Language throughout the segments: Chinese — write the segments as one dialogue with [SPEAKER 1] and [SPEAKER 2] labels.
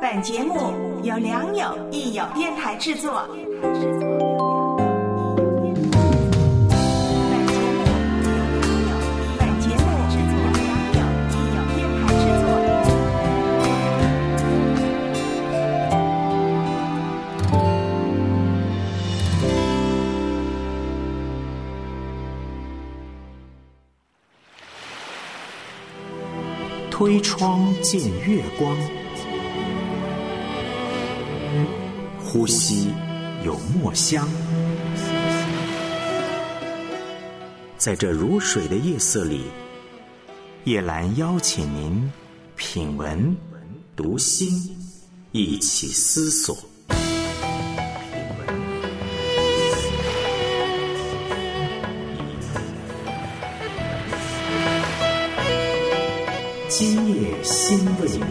[SPEAKER 1] 本节目由良友益友电台制作。
[SPEAKER 2] 推窗见月光，呼吸有墨香。在这如水的夜色里，叶兰邀请您品文读心，一起思索。今夜心未眠。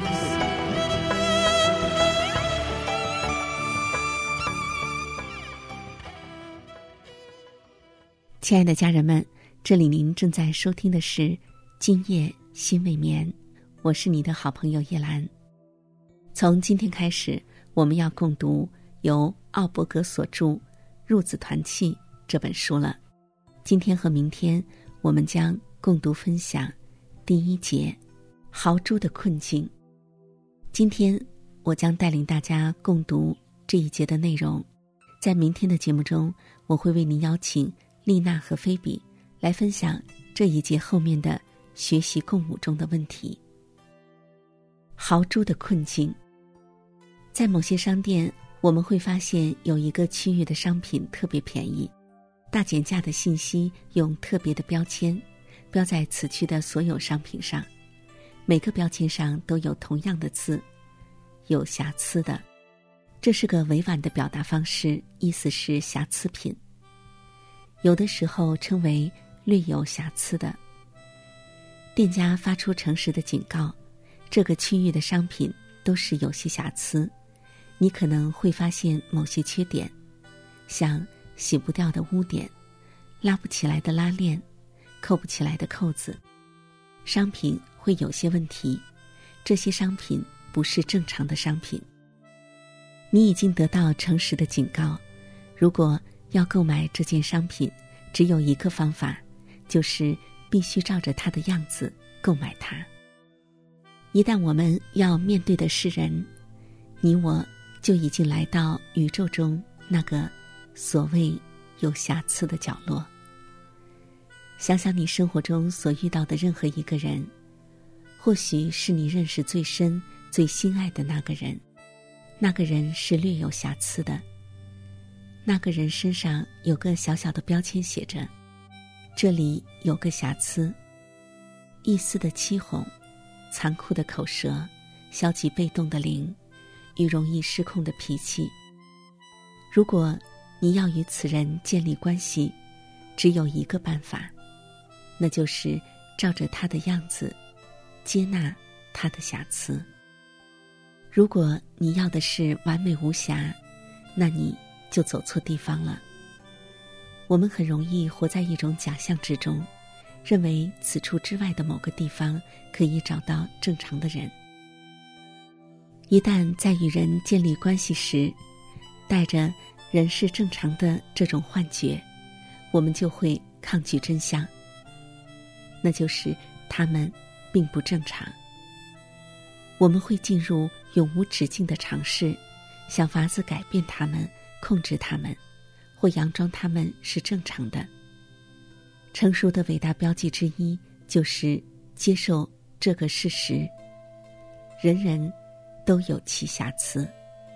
[SPEAKER 3] 亲爱的家人们，这里您正在收听的是今夜心未眠，我是你的好朋友叶兰。从今天开始，我们要共读由奥伯格所著《入子团契》这本书了。今天和明天我们将共读分享第一节豪猪的困境。今天我将带领大家共读这一节的内容，在明天的节目中，我会为您邀请丽娜和菲比来分享这一节后面的学习共舞中的问题。豪猪的困境。在某些商店，我们会发现有一个区域的商品特别便宜，大减价的信息用特别的标签标在此区的所有商品上，每个标签上都有同样的字，有瑕疵的。这是个委婉的表达方式，意思是瑕疵品。有的时候称为略有瑕疵的。店家发出诚实的警告，这个区域的商品都是有些瑕疵，你可能会发现某些缺点，像洗不掉的污点，拉不起来的拉链，扣不起来的扣子。商品会有些问题，这些商品不是正常的商品。你已经得到诚实的警告，如果要购买这件商品，只有一个方法，就是必须照着它的样子购买它。一旦我们要面对的是人，你我就已经来到宇宙中那个所谓有瑕疵的角落。想想你生活中所遇到的任何一个人，或许是你认识最深最心爱的那个人，那个人是略有瑕疵的，那个人身上有个小小的标签写着，这里有个瑕疵。一丝的欺哄，残酷的口舌，消极被动的灵，与容易失控的脾气。如果你要与此人建立关系，只有一个办法，那就是照着他的样子接纳他的瑕疵。如果你要的是完美无瑕，那你就走错地方了。我们很容易活在一种假象之中，认为此处之外的某个地方可以找到正常的人。一旦在与人建立关系时，带着人是正常的这种幻觉，我们就会抗拒真相，那就是他们并不正常。我们会进入永无止境的尝试，想法子改变他们，控制他们，或佯装他们是正常的。成熟的伟大标记之一就是接受这个事实，人人都有其瑕疵。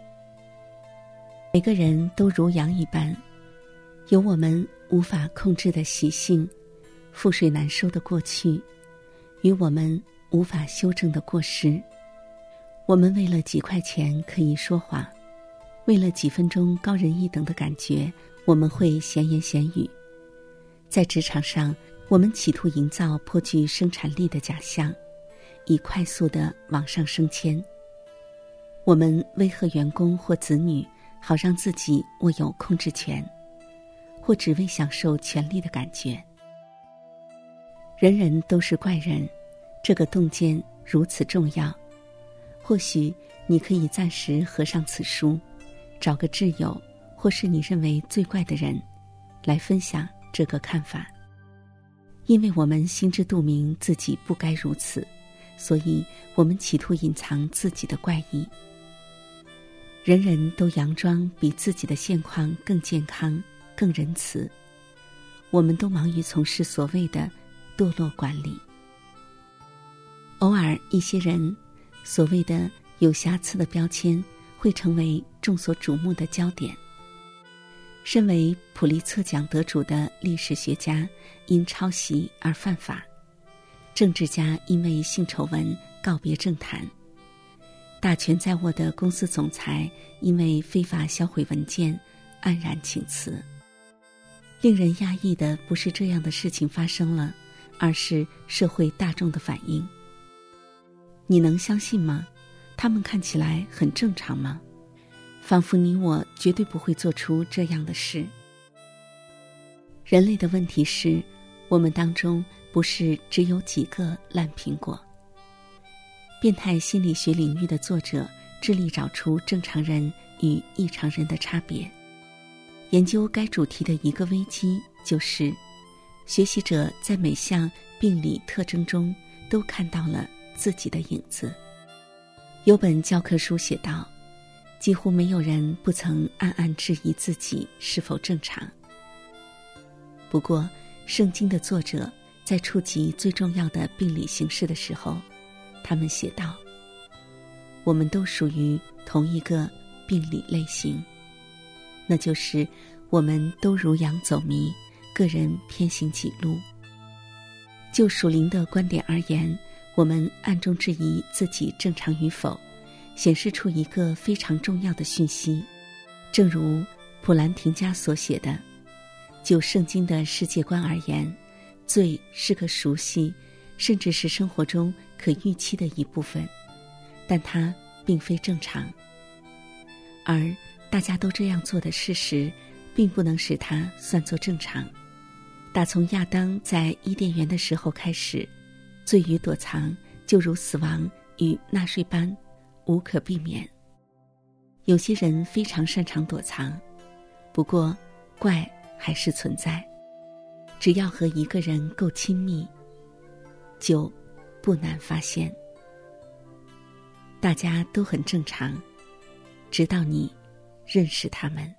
[SPEAKER 3] 每个人都如羊一般，有我们无法控制的习性，覆水难收的过去，与我们无法修正的过失。我们为了几块钱可以说谎，为了几分钟高人一等的感觉，我们会闲言闲语。在职场上，我们企图营造颇具生产力的假象，以快速地往上升迁。我们威吓员工或子女，好让自己握有控制权，或只为享受权力的感觉。人人都是怪人，这个洞见如此重要。 或许你可以暂时合上此书，找个挚友或是你认为最怪的人来分享这个看法。因为我们心知肚明自己不该如此，所以我们企图隐藏自己的怪异。人人都佯装比自己的现况更健康、更仁慈，我们都忙于从事所谓的堕落管理。偶尔一些人所谓的有瑕疵的标签会成为众所瞩目的焦点。身为普利策奖得主的历史学家因抄袭而犯法，政治家因为性丑闻告别政坛，大权在握的公司总裁因为非法销毁文件黯然请辞。令人压抑的不是这样的事情发生了，而是社会大众的反应。你能相信吗？他们看起来很正常吗？仿佛你我绝对不会做出这样的事。人类的问题是，我们当中不是只有几个烂苹果。变态心理学领域的作者致力找出正常人与异常人的差别。研究该主题的一个危机就是，学习者在每项病理特征中都看到了自己的影子。有本教科书写道，几乎没有人不曾暗暗质疑自己是否正常。不过，圣经的作者在触及最重要的病理形式的时候，他们写道，我们都属于同一个病理类型，那就是我们都如羊走迷，个人偏行己路。就属灵的观点而言，我们暗中质疑自己正常与否，显示出一个非常重要的讯息。正如普兰廷加所写的，就圣经的世界观而言，罪是个熟悉，甚至是生活中可预期的一部分，但它并非正常。而大家都这样做的事实，并不能使它算作正常。打从亚当在伊甸园的时候开始，罪与躲藏就如死亡与纳税般无可避免。有些人非常擅长躲藏，不过怪还是存在。只要和一个人够亲密，就不难发现。大家都很正常，直到你认识他们。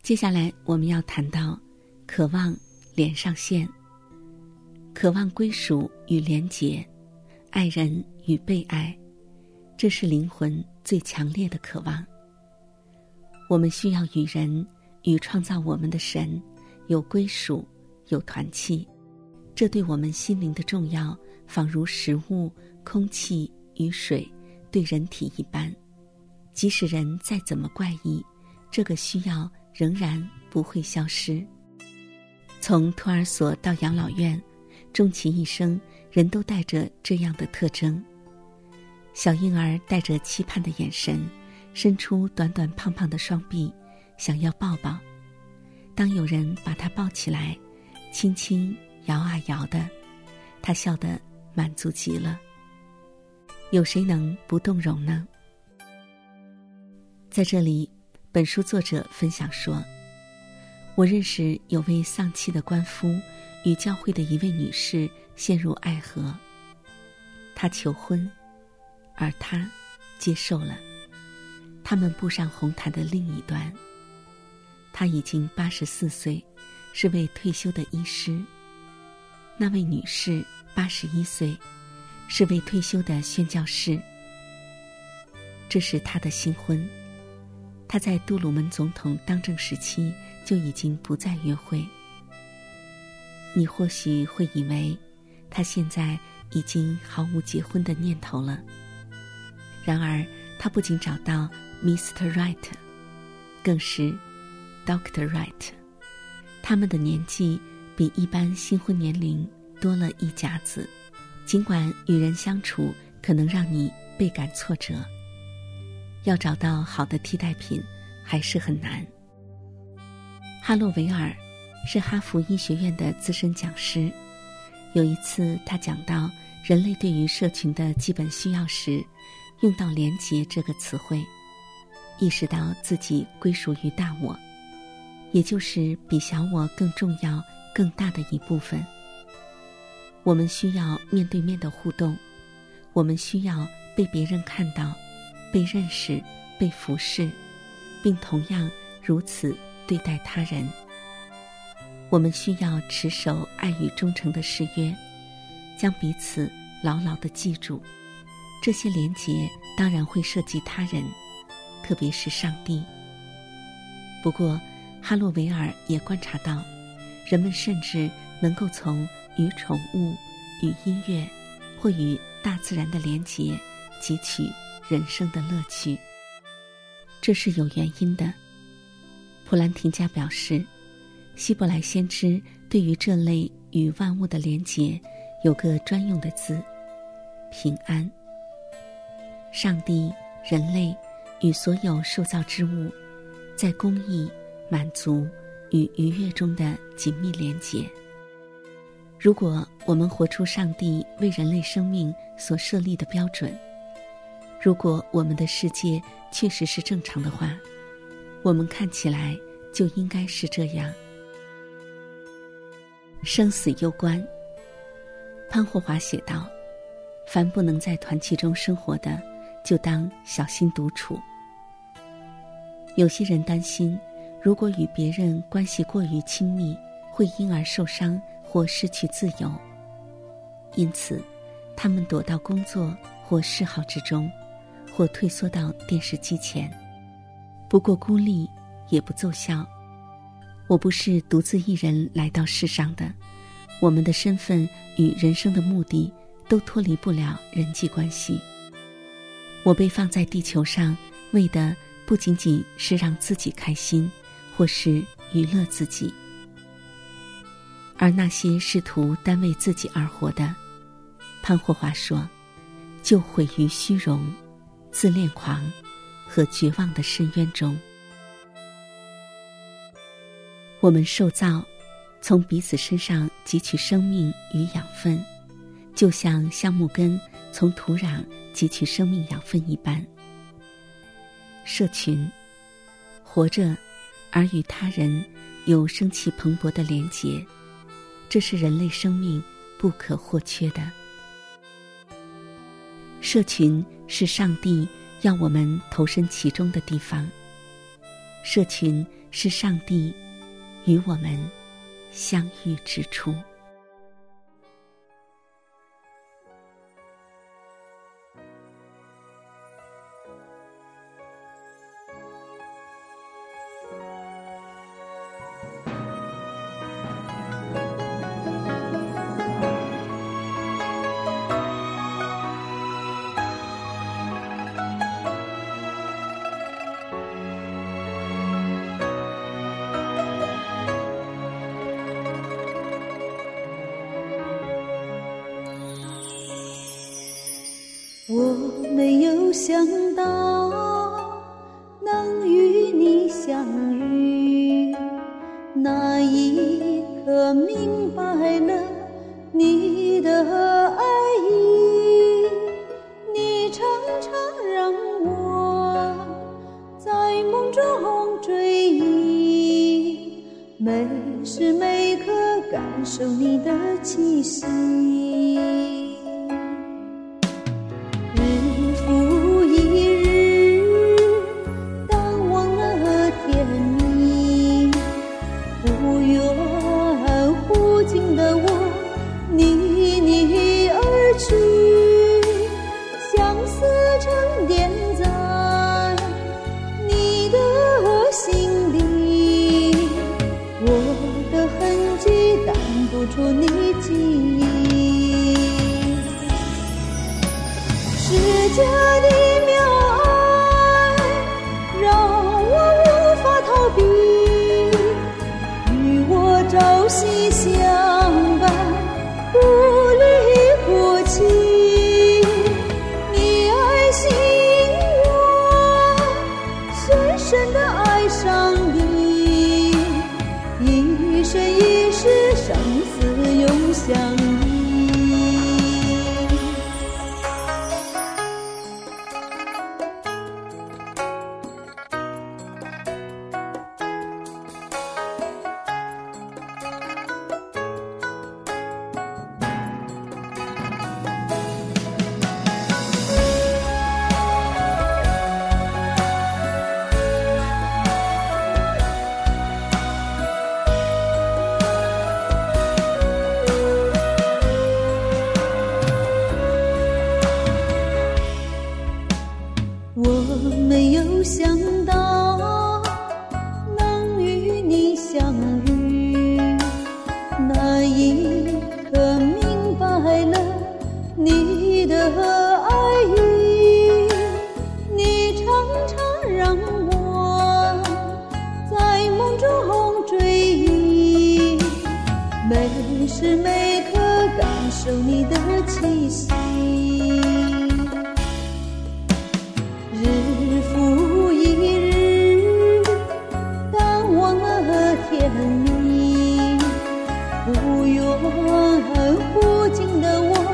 [SPEAKER 3] 接下来我们要谈到渴望连上线，渴望归属与连结，爱人与被爱，这是灵魂最强烈的渴望。我们需要与人，与创造我们的神有归属，有团契，这对我们心灵的重要，仿如食物、空气与水对人体一般。即使人再怎么怪异，这个需要仍然不会消失。从托儿所到养老院，终其一生，人都带着这样的特征。小婴儿带着期盼的眼神，伸出短短胖胖的双臂，想要抱抱。当有人把他抱起来，轻轻摇啊摇的，他笑得满足极了。有谁能不动容呢？在这里，本书作者分享说，我认识有位丧妻的官夫与教会的一位女士陷入爱河，他求婚，而他接受了。他们步上红毯的另一端。他已经84岁，是位退休的医师。那位女士81岁，是位退休的宣教士。这是他的新婚。他在杜鲁门总统当政时期就已经不再约会。你或许会以为他现在已经毫无结婚的念头了。然而他不仅找到 Mr. Right， 更是 Dr. Right。 他们的年纪比一般新婚年龄多了一甲子，尽管与人相处可能让你倍感挫折，要找到好的替代品还是很难。哈洛维尔是哈佛医学院的资深讲师，有一次他讲到人类对于社群的基本需要时，用到连结这个词汇，意识到自己归属于大我，也就是比小我更重要更大的一部分。我们需要面对面的互动，我们需要被别人看到，被认识，被服侍，并同样如此对待他人。我们需要持守爱与忠诚的誓约，将彼此牢牢地记住。这些连结当然会涉及他人，特别是上帝。不过哈洛维尔也观察到，人们甚至能够从与宠物、与音乐或与大自然的连结汲取人生的乐趣。这是有原因的。普兰廷加表示，希伯来先知对于这类与万物的连结有个专用的字：平安。上帝、人类与所有受造之物在公义、满足与愉悦中的紧密连结。如果我们活出上帝为人类生命所设立的标准，如果我们的世界确实是正常的话，我们看起来就应该是这样。生死攸关。潘霍华写道，凡不能在团契中生活的，就当小心独处。有些人担心，如果与别人关系过于亲密，会因而受伤或失去自由，因此他们躲到工作或嗜好之中，或退缩到电视机前。不过孤立也不奏效。我不是独自一人来到世上的，我们的身份与人生的目的都脱离不了人际关系。我被放在地球上，为的不仅仅是让自己开心，或是娱乐自己。而那些试图单为自己而活的，潘霍华说，就毁于虚荣、自恋狂和绝望的深渊中。我们受造，从彼此身上汲取生命与养分，就像橡木根从土壤汲取生命养分一般。社群，活着而与他人有生气蓬勃的连结，这是人类生命不可或缺的。社群是上帝要我们投身其中的地方，社群是上帝与我们相遇之处。
[SPEAKER 4] 我没有想到能与你相遇，那一刻明白了你的爱意。你常常让我在梦中追忆，每时每刻感受你的气息。出你记忆，世界的妙爱让我无法逃避，与我朝夕相伴，不离不弃。你爱惜我，深深地爱上你，一生一世生死永相依。我没有想到能与你相遇，那一刻明白了你的爱意。你常常让我在梦中追忆，每时每刻感受你的气息。日复一日，淡忘了甜蜜，不远不近的我，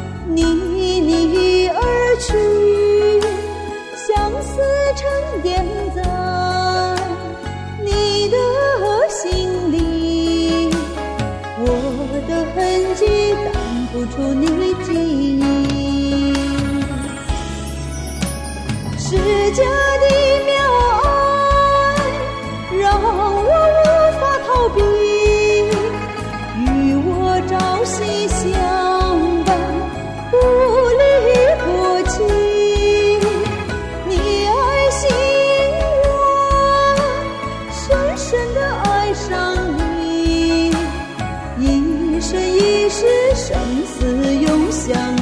[SPEAKER 4] 你而去，相思沉淀在你的心里，我的痕迹淡不出你记忆。世界的妙爱让我无法逃避，与我朝夕相伴，不离不弃。你爱惜我，深深地爱上你，一生一世生死永相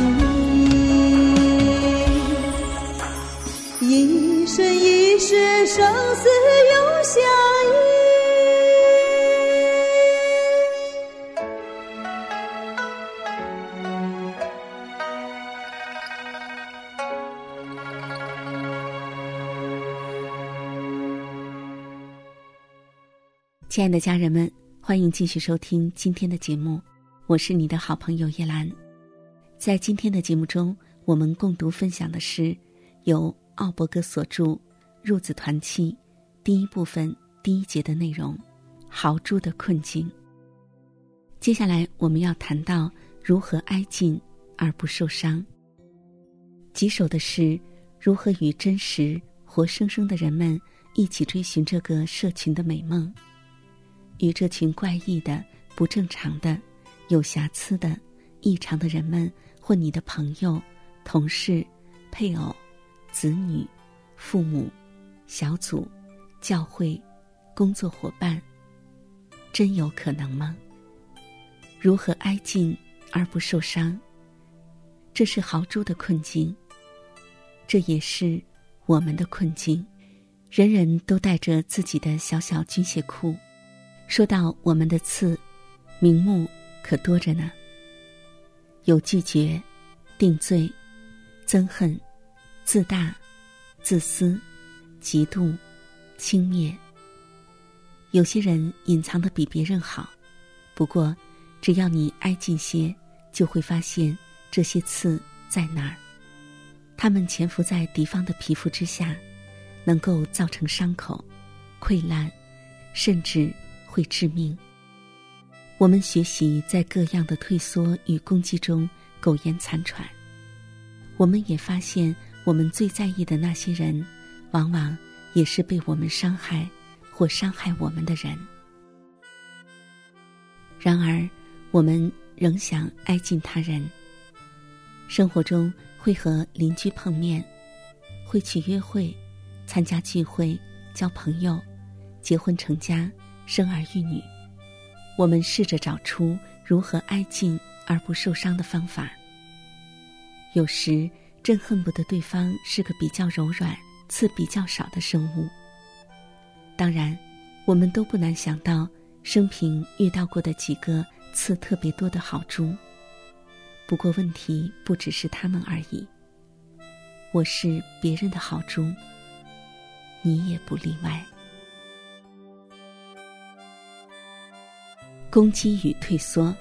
[SPEAKER 4] 依，一生一世生死永相依。
[SPEAKER 3] 亲爱的家人们，欢迎继续收听今天的节目，我是你的好朋友叶兰。在今天的节目中，我们共读分享的是由奥伯格所著《入子团契》第一部分第一节的内容，豪猪的困境。接下来我们要谈到如何挨近而不受伤。棘手的是如何与真实活生生的人们一起追寻这个社群的美梦，与这群怪异的、不正常的、有瑕疵的、异常的人们，或你的朋友、同事、配偶、子女、父母、小组、教会、工作伙伴，真有可能吗？如何挨近而不受伤？这是豪猪的困境，这也是我们的困境。人人都带着自己的小小军械库，说到我们的刺，名目可多着呢。有拒绝、定罪、憎恨、自大、自私、嫉妒、轻蔑。有些人隐藏得比别人好，不过只要你挨近些，就会发现这些刺在哪儿。它们潜伏在敌方的皮肤之下，能够造成伤口、溃烂，甚至会致命。我们学习在各样的退缩与攻击中苟延残喘，我们也发现我们最在意的那些人，往往也是被我们伤害或伤害我们的人。然而我们仍想挨近他人，生活中会和邻居碰面，会去约会、参加聚会、交朋友、结婚成家、生儿育女。我们试着找出如何挨近而不受伤的方法。有时真恨不得对方是个比较柔软、刺比较少的生物。当然，我们都不难想到生平遇到过的几个刺特别多的好猪。不过问题不只是他们而已。我是别人的好猪，你也不例外。攻击与退缩。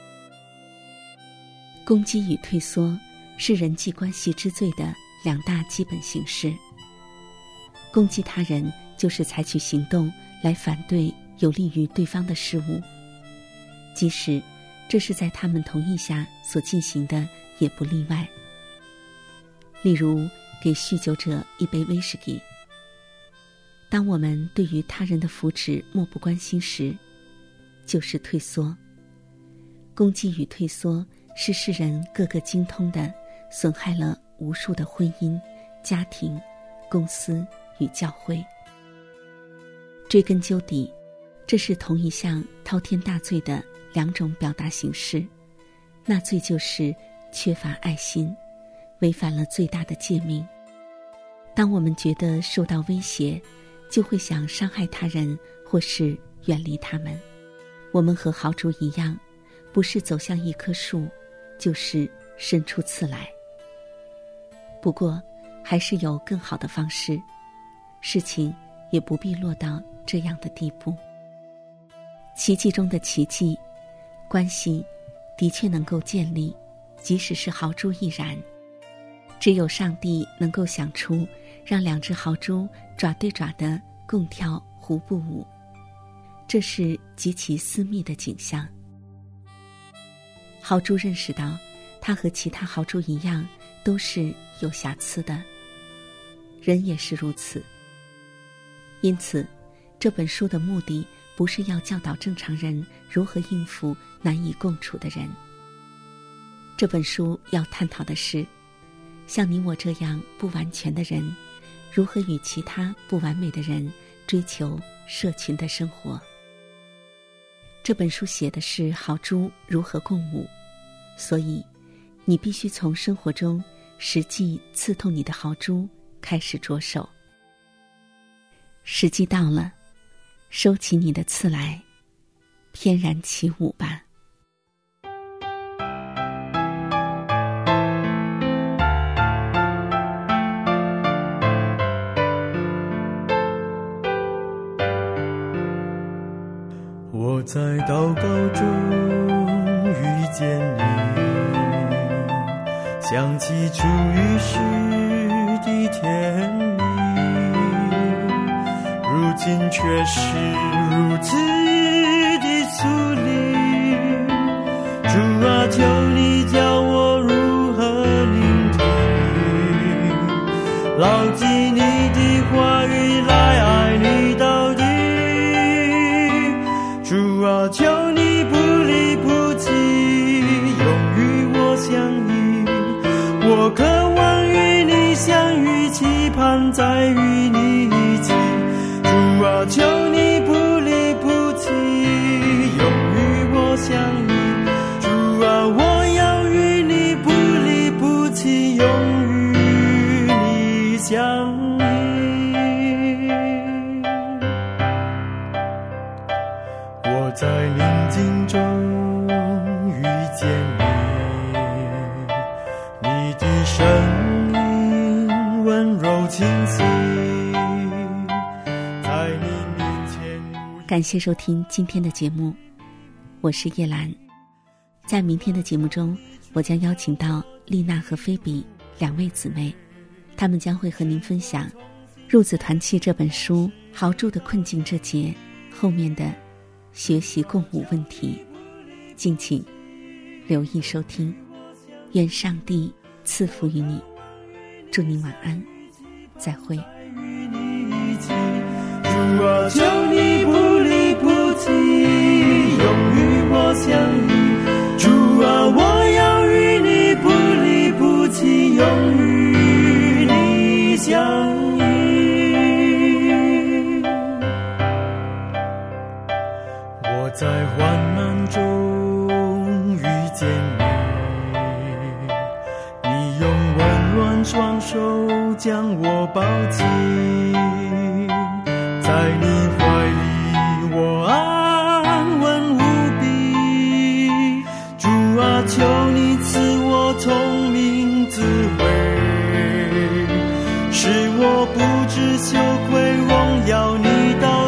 [SPEAKER 3] 攻击与退缩是人际关系之最的两大基本形式。攻击他人就是采取行动来反对有利于对方的事物，即使这是在他们同意下所进行的，也不例外。例如给酗酒者一杯威士忌。当我们对于他人的福祉漠不关心时，就是退缩。攻击与退缩是世人个个精通的，损害了无数的婚姻、家庭、公司与教会。追根究底，这是同一项滔天大罪的两种表达形式。那罪就是缺乏爱心，违反了最大的诫命。当我们觉得受到威胁，就会想伤害他人或是远离他们。我们和豪猪一样，不是走向一棵树，就是伸出刺来。不过还是有更好的方式，事情也不必落到这样的地步。奇迹中的奇迹，关系的确能够建立，即使是豪猪亦然。只有上帝能够想出让两只豪猪爪对爪地共跳胡步舞，这是极其私密的景象。豪猪认识到它和其他豪猪一样都是有瑕疵的，人也是如此。因此这本书的目的不是要教导正常人如何应付难以共处的人，这本书要探讨的是像你我这样不完全的人，如何与其他不完美的人追求社群的生活。这本书写的是豪猪如何共舞，所以你必须从生活中实际刺痛你的豪猪开始着手。时机到了，收起你的刺来，翩然起舞吧。
[SPEAKER 5] 我在祷告中遇见你，想起初遇时的甜蜜，如今却是如此的疏离。主啊，求你教我如何聆听，牢记你的话语来爱你到底。主啊，求你不离不弃，永与我相依。我渴望与你相遇，期盼再与你一起。主啊，求你不离不弃，永与我相依。主啊，我要与你不离不弃，永与你相依。我在宁静中遇见你，你的声音温柔清晰，在你面前。
[SPEAKER 3] 感谢收听今天的节目，我是叶兰。在明天的节目中，我将邀请到丽娜和菲比2位姊妹，她们将会和您分享《入子团契》这本书豪著的困境这节后面的学习共舞问题，敬请留意收听。愿上帝赐福于你，祝您晚安，再会。
[SPEAKER 5] 主啊，求你不离不弃，永与我相依。主啊，我要与你不离不弃，永与你相依。我在患难中遇见你，你用温暖双手将我抱起，在你怀里我安稳无比。主啊，求你赐我聪明智慧，使我不知羞愧，荣耀你到